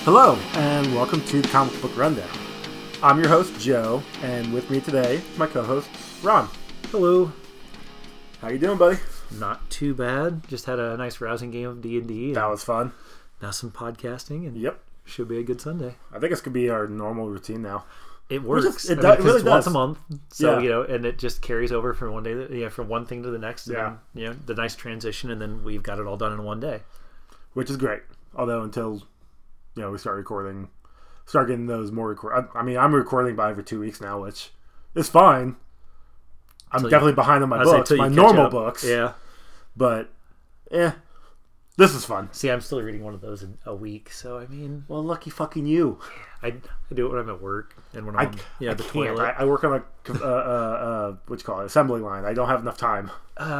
Hello, and welcome to the Comic Book Rundown. I'm your host, Joe, and with me today, my co-host, Ron. Hello. How you doing, buddy? Not too bad. Just had a nice rousing game of D&D. That was fun. Now some podcasting, and Yep. should be a good Sunday. I think this could be our normal routine now. It works. It really it's once does. a month, so Yeah. and it just carries over from one day, from one thing to the next. And Yeah. then, the nice transition, and then we've got it all done in one day. Which is great. Although until we start getting those more record. I mean, I'm recording by every 2 weeks now, which is fine. I'm definitely behind on my books, my normal books. Yeah. But, this is fun. See, I'm still reading one of those in a week, so I mean, Well, lucky fucking you. I do it when I'm at work and when I'm on the can't. toilet. I work on what you call it, assembly line. I don't have enough time.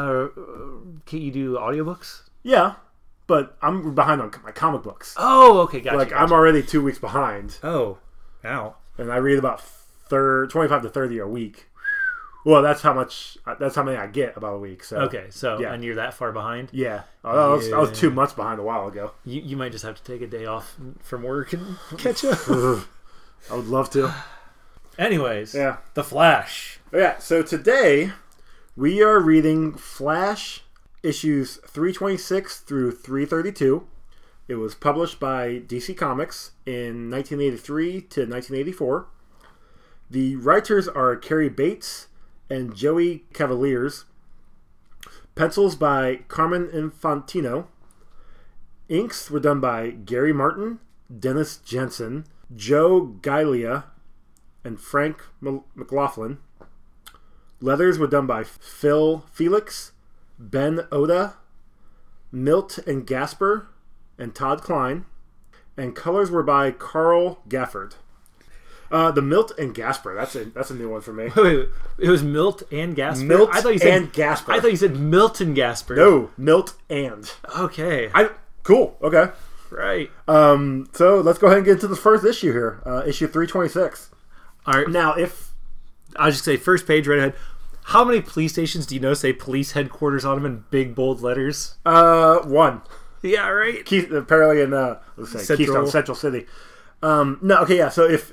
Can you do audiobooks? Yeah, but I'm behind on my comic books. Oh, okay, gotcha. I'm already 2 weeks behind, Oh, ow. and I read about 25 to 30 a week. Well, that's how many I get about a week. So Okay, so yeah. And you're that far behind? Yeah, I was 2 months behind a while ago. You might just have to take a day off from work and catch up. I would love to. Anyways, Yeah. The Flash. Yeah, so today we are reading Flash issues 326 through 332. It was published by DC Comics in 1983 to 1984. The writers are Cary Bates and Joey Cavaliers. Pencils by Carmen Infantino. Inks were done by Gary Martin, Dennis Jensen, Joe Gilia, and Frank McLaughlin. Leathers were done by Phil Felix, Ben Oda, Milt and Gasper, and Todd Klein. And colors were by Carl Gafford. The Milt and Gasper, that's a new one for me. Wait, it was Milt and Gasper? Milt I thought you said, and Gasper. I thought you said Milton Gasper. No, Milt and. Okay. Cool, okay. Right. So let's go ahead and get into the first issue here. Issue 326. All right. Now, if... I'll just say first page right ahead. How many police stations do you know say police headquarters on them in big bold letters? One. Yeah, right. Apparently in, Keystone, Central City. No, okay, yeah, so if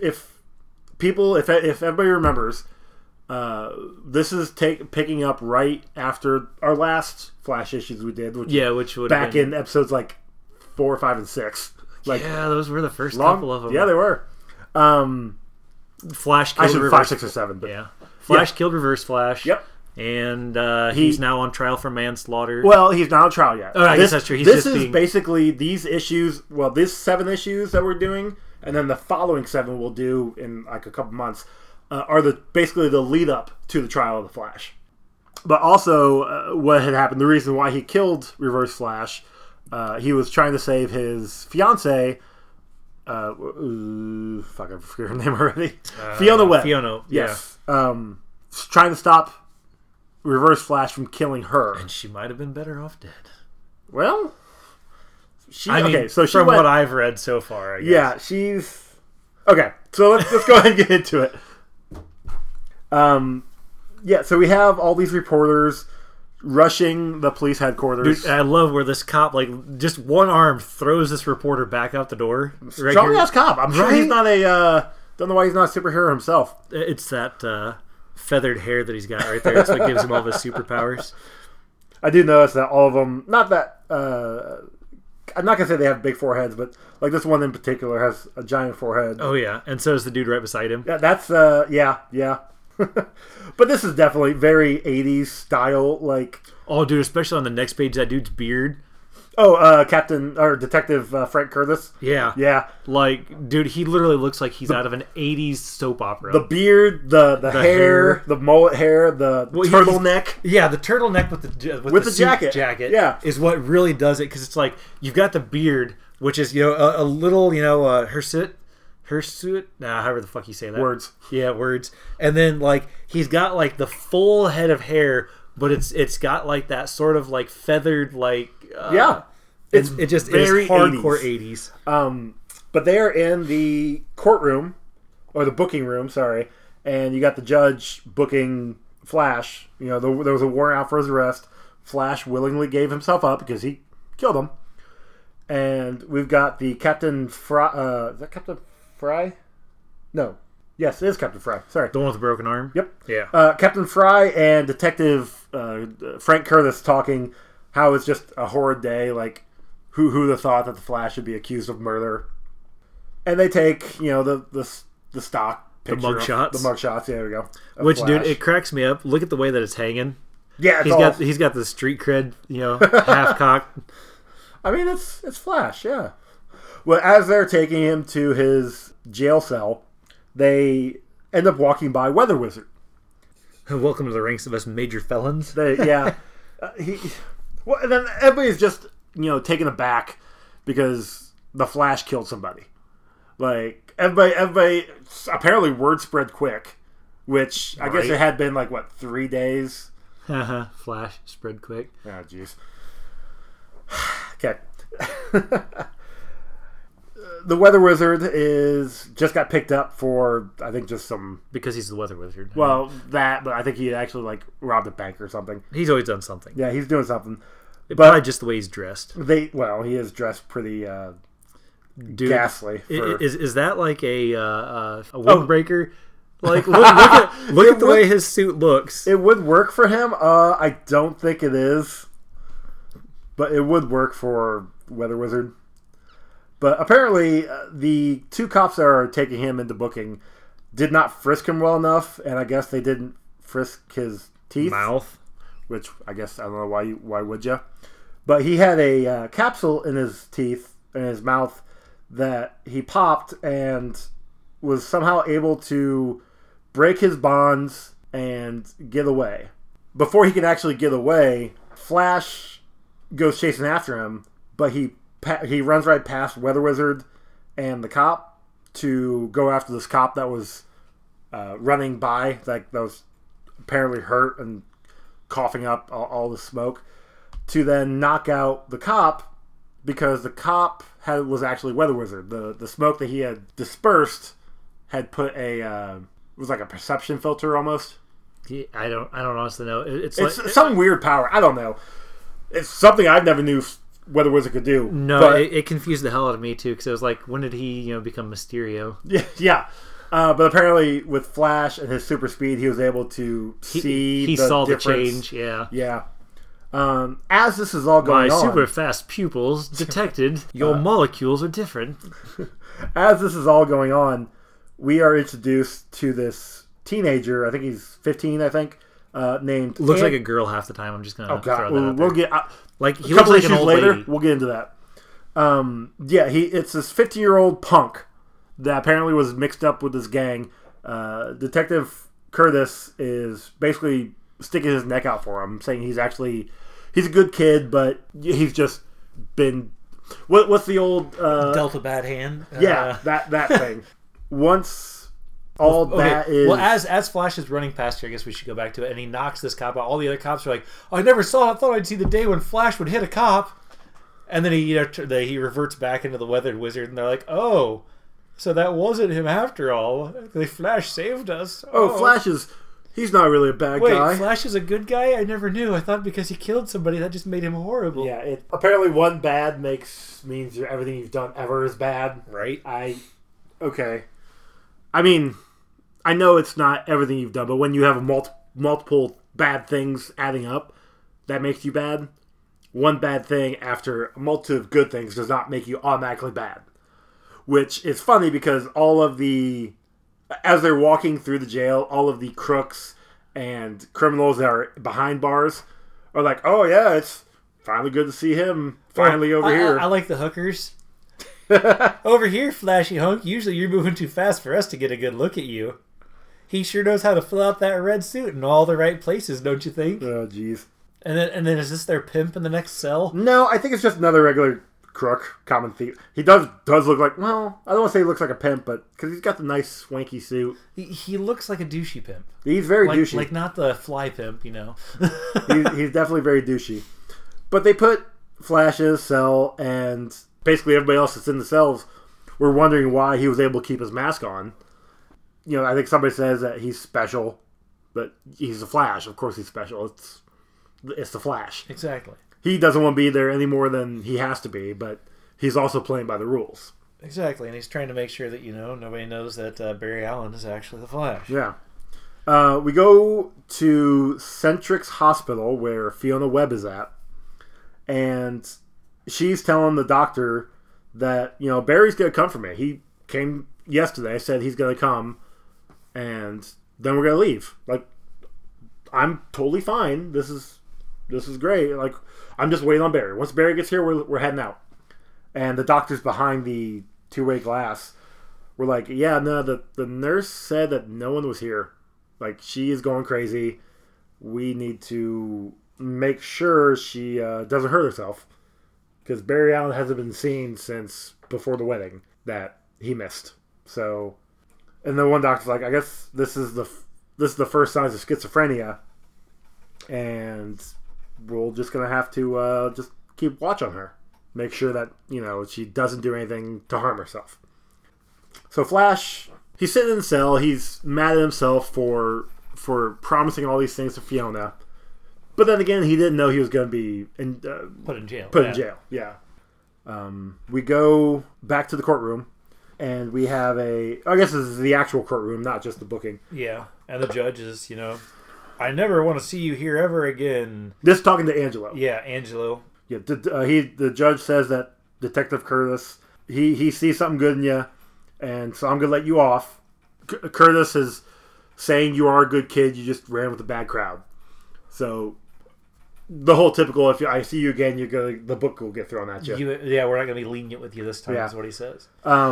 everybody remembers, this is picking up right after our last Flash issues we did, which would back in episodes like 4, 5, and 6. Those were the first couple of them. Yeah, they were. Flash killed Reverse. 5, 6, or 7. But yeah. Flash killed Reverse Flash. Yep. And he's now on trial for manslaughter. Well, he's not on trial yet. Oh, I guess that's true. This is basically these issues. Well, this 7 issues that we're doing, and then the following 7 we'll do in like a couple months, are basically the lead up to the trial of the Flash. But also, what had happened? The reason why he killed Reverse Flash, he was trying to save his fiance. I forget her name already. Fiona Webb. Fiona, yes. Trying to stop Reverse Flash from killing her. And she might have been better off dead. Well, from what I've read so far, I guess. Yeah, she's... Okay, so let's go ahead and get into it. So we have all these reporters rushing the police headquarters. Dude, I love where this cop, just one arm throws this reporter back out the door. Strong-ass cop. I'm sure he's not a... don't know why he's not a superhero himself. It's that feathered hair that he's got right there. That's what gives him all of his superpowers. I do notice that all of them... Not that... I'm not going to say they have big foreheads, but like this one in particular has a giant forehead. Oh, yeah. And so is the dude right beside him. Yeah, that's... yeah. But this is definitely very 80s style, like... Oh, dude, especially on the next page, that dude's beard. Oh, Detective Frank Curtis. Yeah. Yeah. Dude, he literally looks like he's out of an 80s soap opera. The beard, the hair, the mullet hair, the turtleneck. Yeah, the turtleneck with the jacket. Yeah. Is what really does it, because it's like, you've got the beard, which is, a little, hirsute. However the fuck you say that. Words. Yeah, words. And then, he's got, the full head of hair, but it's got, that sort of, feathered, yeah. It just very is hardcore 80s. But they are in the courtroom, or the booking room, sorry, and you got the judge booking Flash. There was a warrant out for his arrest. Flash willingly gave himself up because he killed him. And we've got the Captain Fry. Is that Captain Fry? No. Yes, it is Captain Fry. Sorry. The one with the broken arm? Yep. Yeah. Captain Fry and Detective Frank Curtis talking how it's just a horrid day. Like, who'd have thought that the Flash should be accused of murder? And they take, the stock picture. The mugshots. The mugshots, yeah, there we go. Which, Flash. dude, it cracks me up. Look at the way that it's hanging. Yeah, He's got the street cred, half cocked. I mean, it's Flash, yeah. Well, as they're taking him to his jail cell, they end up walking by Weather Wizard. Welcome to the ranks of us major felons. And then everybody's just, taken aback because the Flash killed somebody. Like, everybody, apparently word spread quick, which I guess it had been 3 days? Flash spread quick. Oh, jeez. Okay. The Weather Wizard just got picked up for, I think, just some... Because he's the Weather Wizard. Well, but I think he actually, robbed a bank or something. He's always done something. Yeah, he's doing something. Probably just the way he's dressed. He is dressed pretty ghastly. Is that like a windbreaker? Like, look at the way his suit looks. It would work for him. I don't think it is. But it would work for Weather Wizard. But apparently, the two cops that are taking him into booking did not frisk him well enough, and I guess they didn't frisk his teeth. Mouth. Which, I guess, I don't know why would you? But he had a capsule in his teeth, in his mouth, that he popped and was somehow able to break his bonds and get away. Before he can actually get away, Flash goes chasing after him, but he runs right past Weather Wizard and the cop to go after this cop that was running by, that was apparently hurt and coughing up all the smoke, to then knock out the cop, because the cop was actually Weather Wizard. The smoke that he had dispersed had put it was like a perception filter almost. I don't honestly know. It's some weird power. I don't know. It's something I never knew Weather Wizard could do. No, but it confused the hell out of me too, because it was like, when did he become Mysterio? Yeah. But apparently with Flash and his super speed, he was able to see he the saw difference. The change. Yeah. As this is all going on, my super fast pupils detected your molecules are different. As this is all going on, we are introduced to this teenager. I think he's 15. Named looks like a girl half the time. I'm just gonna throw that out there. We'll get like he a couple looks issues like an old later. lady. We'll get into that. It's this 50-year-old punk that apparently was mixed up with this gang. Detective Curtis is basically sticking his neck out for him, saying he's a good kid, but he's just been what's the old Delta bad hand. That thing. Once all that is... Well, as Flash is running past here, I guess we should go back to it, and he knocks this cop out. All the other cops are like, I never saw it. I thought I'd see the day when Flash would hit a cop. And then he reverts back into the Weather Wizard, and they're like, oh, so that wasn't him after all. The Flash saved us. Oh, Flash he's not really a bad guy. Wait, Flash is a good guy? I never knew. I thought because he killed somebody, that just made him horrible. Yeah, apparently one bad means everything you've done ever is bad. Right. Okay. I mean, I know it's not everything you've done, but when you have multiple bad things adding up, that makes you bad. One bad thing after a multitude of good things does not make you automatically bad. Which is funny because as they're walking through the jail, all of the crooks and criminals that are behind bars are like, oh yeah, it's finally good to see him over here. I like the hookers. Over here, flashy hunk. Usually you're moving too fast for us to get a good look at you. He sure knows how to fill out that red suit in all the right places, don't you think? Oh, jeez. And then is this their pimp in the next cell? No, I think it's just another regular crook, common thief. He does look like, well, I don't want to say he looks like a pimp, but because he's got the nice swanky suit. He looks like a douchey pimp. He's very douchey. Like not the fly pimp, he's definitely very douchey. But they put Flash in his cell, and basically everybody else that's in the cells were wondering why he was able to keep his mask on. I think somebody says that he's special, but he's the Flash. Of course he's special. It's the Flash. Exactly. He doesn't want to be there any more than he has to be, but he's also playing by the rules. Exactly, and he's trying to make sure that, nobody knows that Barry Allen is actually the Flash. Yeah. We go to Centrix Hospital where Fiona Webb is at, and she's telling the doctor that, Barry's going to come for me. He came yesterday, said he's going to come, and then we're going to leave. Like, I'm totally fine. This is great. Like, I'm just waiting on Barry. Once Barry gets here, we're heading out. And the doctor's behind the two-way glass. We're like, yeah, no, the nurse said that no one was here. Like, she is going crazy. We need to make sure she doesn't hurt herself. Because Barry Allen hasn't been seen since before the wedding that he missed. So, and then one doctor's like, I guess this is the first signs of schizophrenia. And we're just going to have to just keep watch on her. Make sure that, she doesn't do anything to harm herself. So Flash, he's sitting in the cell. He's mad at himself for promising all these things to Fiona. But then again, he didn't know he was going to be put in jail. In jail, yeah. We go back to the courtroom, and we have I guess this is the actual courtroom, not just the booking. Yeah, and the judge is, I never want to see you here ever again. This talking to Angelo. Yeah, Angelo. Yeah, the judge says that Detective Curtis, he sees something good in you, and so I'm going to let you off. Curtis is saying you are a good kid, you just ran with a bad crowd. So, the whole typical, if I see you again, the book will get thrown at you. We're not going to be lenient with you this time, is what he says.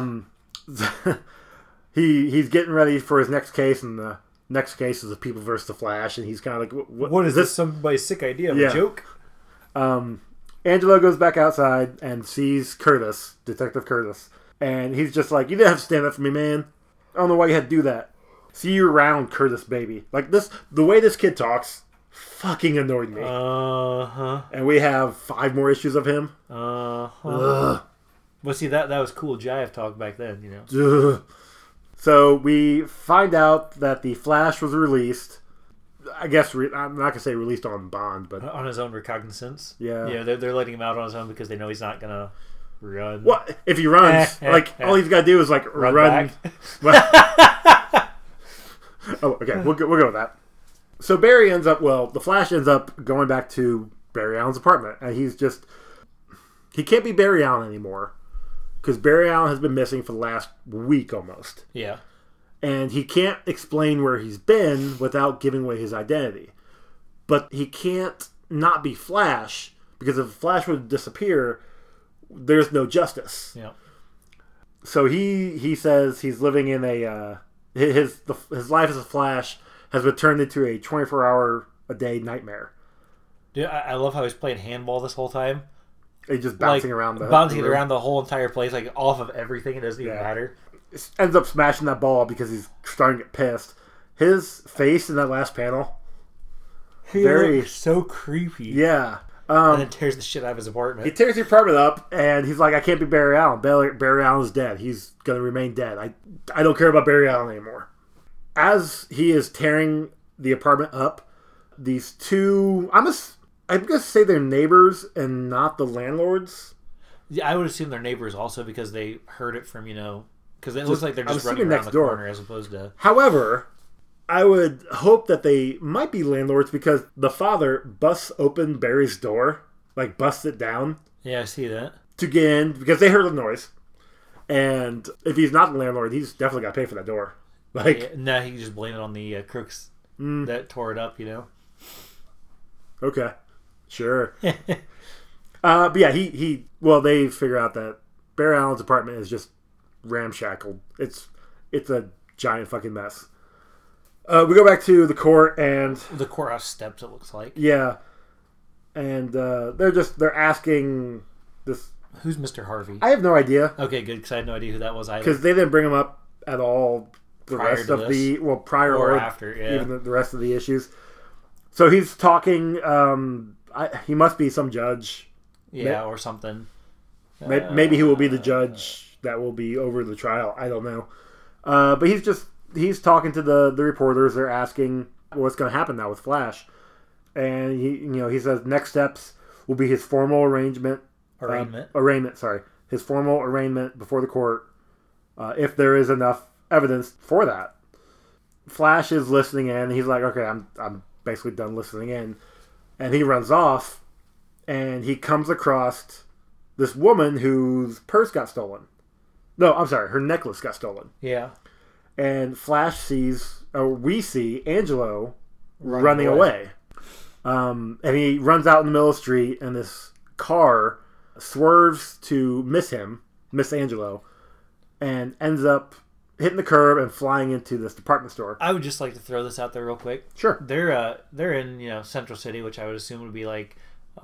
He's getting ready for his next case, and the next case is the People vs. the Flash, and he's kind of like, what is this? Somebody's sick idea of a joke? Angelo goes back outside and sees Curtis, Detective Curtis, and he's just like, you didn't have to stand up for me, man. I don't know why you had to do that. See you around, Curtis, baby. Like, the way this kid talks fucking annoyed me. And we have 5 more issues of him. Well, see, that was cool jive talk back then, So we find out that the Flash was released. I guess I'm not going to say released on bond, but on his own recognizance. Yeah. Yeah, they're letting him out on his own because they know he's not going to run. Well, if he runs, all he's got to do is, run. Oh, okay, we'll go with that. So the Flash ends up going back to Barry Allen's apartment, and he can't be Barry Allen anymore, because Barry Allen has been missing for the last week almost. Yeah. And he can't explain where he's been without giving away his identity. But he can't not be Flash, because if Flash would disappear, there's no justice. Yeah. So he says he's living in his life as a Flash has been turned into a 24-hour-a-day nightmare. Dude, I love how he's playing handball this whole time. He's just bouncing around around the whole entire place, off of everything. It doesn't even matter. Ends up smashing that ball because he's starting to get pissed. His face in that last panel, very so creepy. Yeah. And then tears the shit out of his apartment. He tears the apartment up, and he's like, I can't be Barry Allen. Barry Allen's dead. He's going to remain dead. I don't care about Barry Allen anymore. As he is tearing the apartment up, these two... I'm going to say they're neighbors and not the landlords. Yeah, I would assume they're neighbors also because they heard it from, because it looks like they're just running around the corner as opposed to... However, I would hope that they might be landlords because the father busts open Barry's door, busts it down. Yeah, I see that. To get in, because they heard the noise. And if he's not the landlord, he's definitely got to pay for that door. He can just blame it on the crooks that tore it up, Okay. Sure. But yeah, they figure out that Barry Allen's apartment is just ramshackled. It's a giant fucking mess. We go back to the court and the courthouse steps. It looks like. Yeah, and they're asking this. Who's Mr. Harvey? I have no idea. Okay, good, because I had no idea who that was either. Because they didn't bring him up at all. Prior or after, yeah. Even the rest of the issues. So he's talking. He must be some judge. Yeah, or something. Maybe he will be the judge that will be over the trial. I don't know. But he's talking to the reporters. They're asking what's going to happen now with Flash, and he says next steps will be his formal arraignment. Sorry, his formal arraignment before the court if there is enough evidence for that. Flash is listening in. He's like, okay, I'm basically done listening in. And he runs off, and he comes across this woman whose purse got stolen. No, I'm sorry, her necklace got stolen. Yeah. And we see Angelo running away. And he runs out in the middle of the street, and this car swerves to miss Angelo, and ends up hitting the curb and flying into this department store. I would just like to throw this out there real quick. Sure. They're in Central City, which I would assume would be like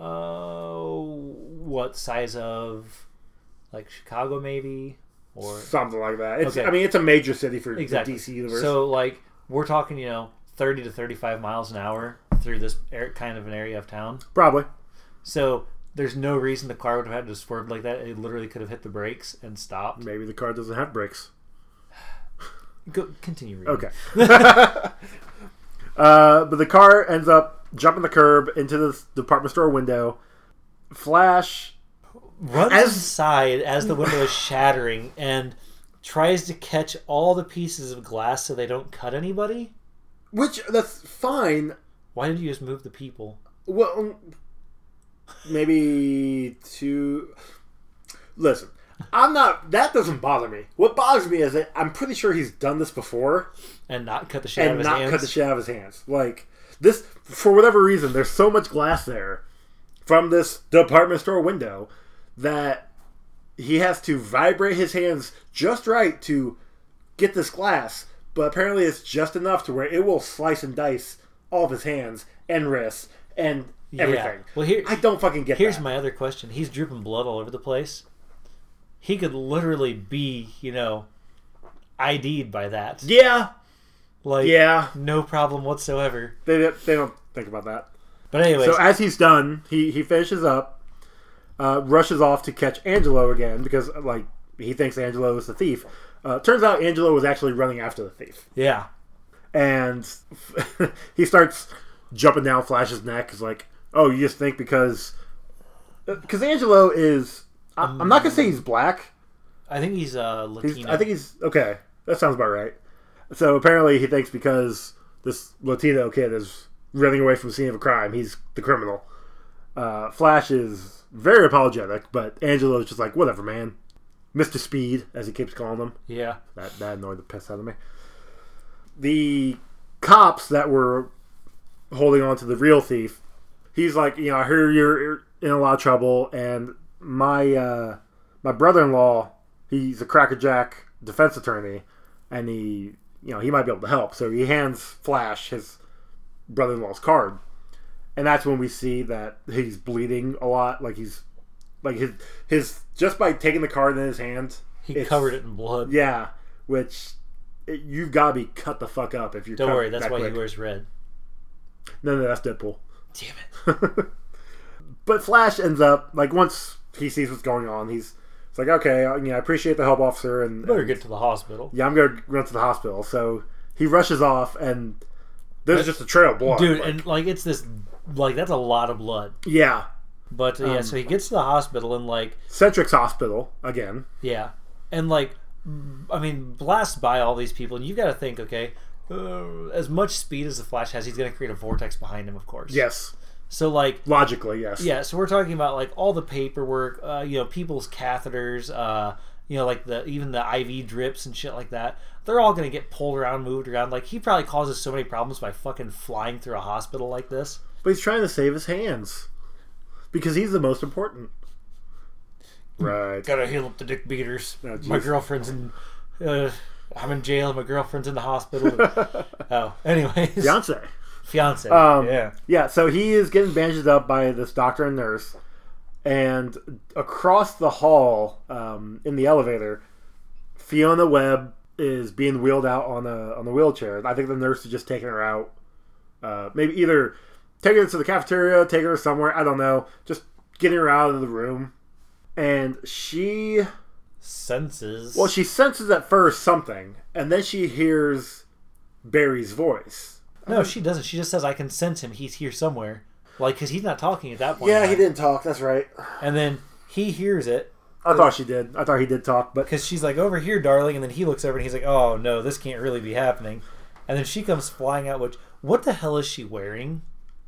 what size of like Chicago maybe or something like that. It's I mean it's a major city for the DC universe. So like we're talking 30 to 35 miles an hour through this kind of an area of town. Probably. So there's no reason the car would have had to swerve like that. It literally could have hit the brakes and stopped. Maybe the car doesn't have brakes. Continue reading. Okay. But the car ends up jumping the curb into the department store window. Flash runs inside as the window is shattering and tries to catch all the pieces of glass so they don't cut anybody. Which, that's fine. Why did you just move the people? Well, maybe to... Listen, that doesn't bother me. What bothers me is that I'm pretty sure he's done this before. And not cut the shit out of his hands. And not cut the shit out of his hands. Like, this, for whatever reason, there's so much glass there from this department store window that he has to vibrate his hands just right to get this glass. But apparently it's just enough to where it will slice and dice all of his hands and wrists and everything. Well, I don't fucking get Here's that. my other question. He's dripping blood all over the place. He could literally be, ID'd by that. Yeah. Like, no problem whatsoever. They don't think about that. But anyways. So as he's done, he finishes up, rushes off to catch Angelo again because, like, he thinks Angelo is the thief. Turns out Angelo was actually running after the thief. Yeah. And he starts jumping down Flash's neck. He's like, oh, you just think because Angelo is... I'm not going to say he's black. I think he's Latino. I think he's... Okay, that sounds about right. So apparently he thinks because this Latino kid is running away from the scene of a crime, he's the criminal. Flash is very apologetic, but Angelo's just like, whatever, man. Mr. Speed, as he keeps calling him. Yeah. That annoyed the piss out of me. The cops that were holding on to the real thief, he's like, I hear you're in a lot of trouble, and my brother-in-law, he's a crackerjack defense attorney, and he might be able to help. So he hands Flash his brother-in-law's card, and that's when we see that he's bleeding a lot. Like his just by taking the card in his hand, he covered it in blood. Yeah, which you've got to be cut the fuck up if you're. Don't worry, that's why he wears red. No, that's Deadpool. Damn it. But Flash ends up, like, once he sees what's going on, it's like, okay, I appreciate the help, officer. And better get to the hospital. Yeah, I'm going to run to the hospital. So he rushes off, and there's just a trail of blood. Dude, and, it's this, that's a lot of blood. Yeah. But, so he gets to the hospital, and, Centrix Hospital, again. Yeah. And, blast by all these people, and you got to think, okay, as much speed as the Flash has, he's going to create a vortex behind him, of course. Yes. So, logically, yes. Yeah, so we're talking about, all the paperwork, people's catheters, even the IV drips and shit like that. They're all going to get pulled around, moved around. He probably causes so many problems by fucking flying through a hospital like this. But he's trying to save his hands. Because he's the most important. Right. Gotta heal up the dick beaters. Oh, my girlfriend's in... I'm in jail. My girlfriend's in the hospital. Anyways. Fiance. Yeah. Yeah, so he is getting bandaged up by this doctor and nurse. And across the hall, in the elevator, Fiona Webb is being wheeled out on a wheelchair. I think the nurse is just taking her out. Maybe either taking her to the cafeteria, taking her somewhere, I don't know. Just getting her out of the room. And she... senses at first something. And then she hears Barry's voice. No, she doesn't. She just says, I can sense him. He's here somewhere. Because he's not talking at that point. Yeah, he didn't talk. That's right. And then he hears it, I thought she did. I thought he did talk, but because she's like, over here, darling, and then he looks over and he's like, oh no, this can't really be happening. And then she comes flying out. Which, what the hell is she wearing?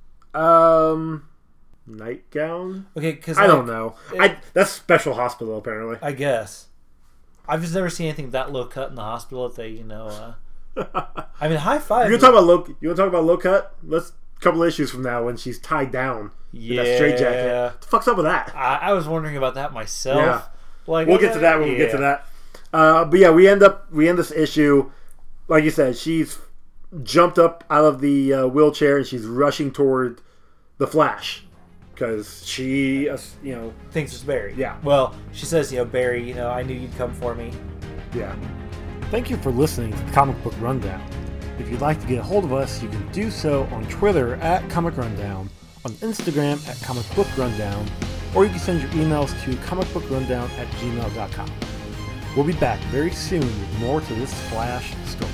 Nightgown. Okay, because I don't know. That's special hospital apparently. I guess. I've just never seen anything that low cut in the hospital that they, I mean, high five. You want to talk about low cut? Let's a couple issues from now when she's tied down. Yeah. In that straitjacket. What the fuck's up with that? I was wondering about that myself. Yeah. Like, we'll get to that when we get to that. But yeah, we end this issue, like you said, she's jumped up out of the wheelchair and she's rushing toward the Flash because she, thinks it's Barry. Yeah. Well, she says, Barry, I knew you'd come for me. Yeah. Thank you for listening to the Comic Book Rundown. If you'd like to get a hold of us, you can do so on Twitter at Comic Rundown, on Instagram at Comic Book Rundown, or you can send your emails to comicbookrundown@gmail.com. We'll be back very soon with more to this Flash story.